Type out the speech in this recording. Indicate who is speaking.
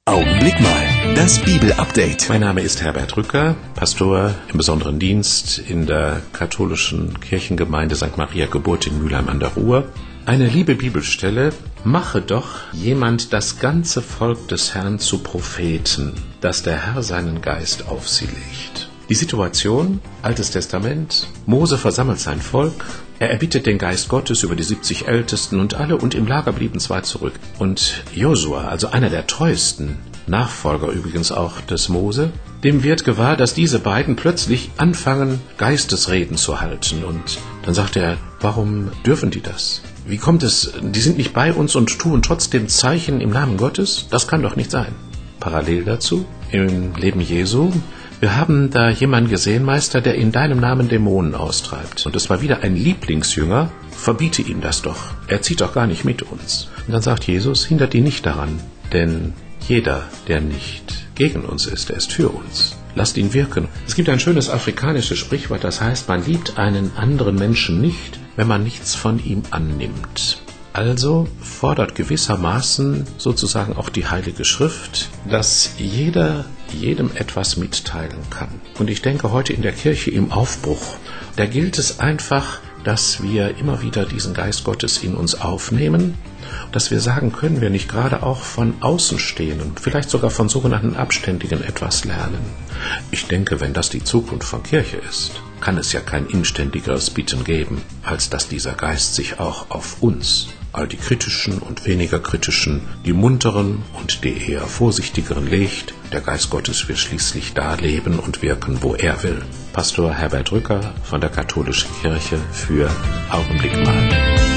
Speaker 1: Augenblick mal, das Bibelupdate.
Speaker 2: Mein Name ist Herbert Rücker, Pastor im besonderen Dienst in der katholischen Kirchengemeinde St. Maria Geburt in Mülheim an der Ruhr. Eine liebe Bibelstelle: Mache doch jemand das ganze Volk des Herrn zu Propheten, dass der Herr seinen Geist auf sie legt. Die Situation: Altes Testament, Mose versammelt sein Volk, er erbittet den Geist Gottes über die 70 Ältesten und alle, und im Lager blieben 2 zurück. Und Josua, also einer der treuesten Nachfolger übrigens auch des Mose, dem wird gewahr, dass diese beiden plötzlich anfangen, Geistesreden zu halten. Und dann sagt er: Warum dürfen die das? Wie kommt es, die sind nicht bei uns und tun trotzdem Zeichen im Namen Gottes? Das kann doch nicht sein. Parallel dazu, im Leben Jesu: Wir haben da jemanden gesehen, Meister, der in deinem Namen Dämonen austreibt. Und es war wieder ein Lieblingsjünger. Verbiete ihm das doch. Er zieht doch gar nicht mit uns. Und dann sagt Jesus: Hindert ihn nicht daran, denn jeder, der nicht gegen uns ist, der ist für uns. Lasst ihn wirken. Es gibt ein schönes afrikanisches Sprichwort, das heißt: Man liebt einen anderen Menschen nicht, wenn man nichts von ihm annimmt. Also fordert gewissermaßen sozusagen auch die Heilige Schrift, dass jeder jedem etwas mitteilen kann. Und ich denke, heute in der Kirche im Aufbruch, da gilt es einfach, dass wir immer wieder diesen Geist Gottes in uns aufnehmen, dass wir sagen: Können wir nicht gerade auch von Außenstehenden, vielleicht sogar von sogenannten Abständigen etwas lernen? Ich denke, wenn das die Zukunft von Kirche ist, kann es ja kein inständigeres Bitten geben, als dass dieser Geist sich auch auf uns, all die kritischen und weniger kritischen, die munteren und die eher vorsichtigeren legt. Der Geist Gottes wird schließlich da leben und wirken, wo er will. Pastor Herbert Rücker von der Katholischen Kirche für Augenblick mal.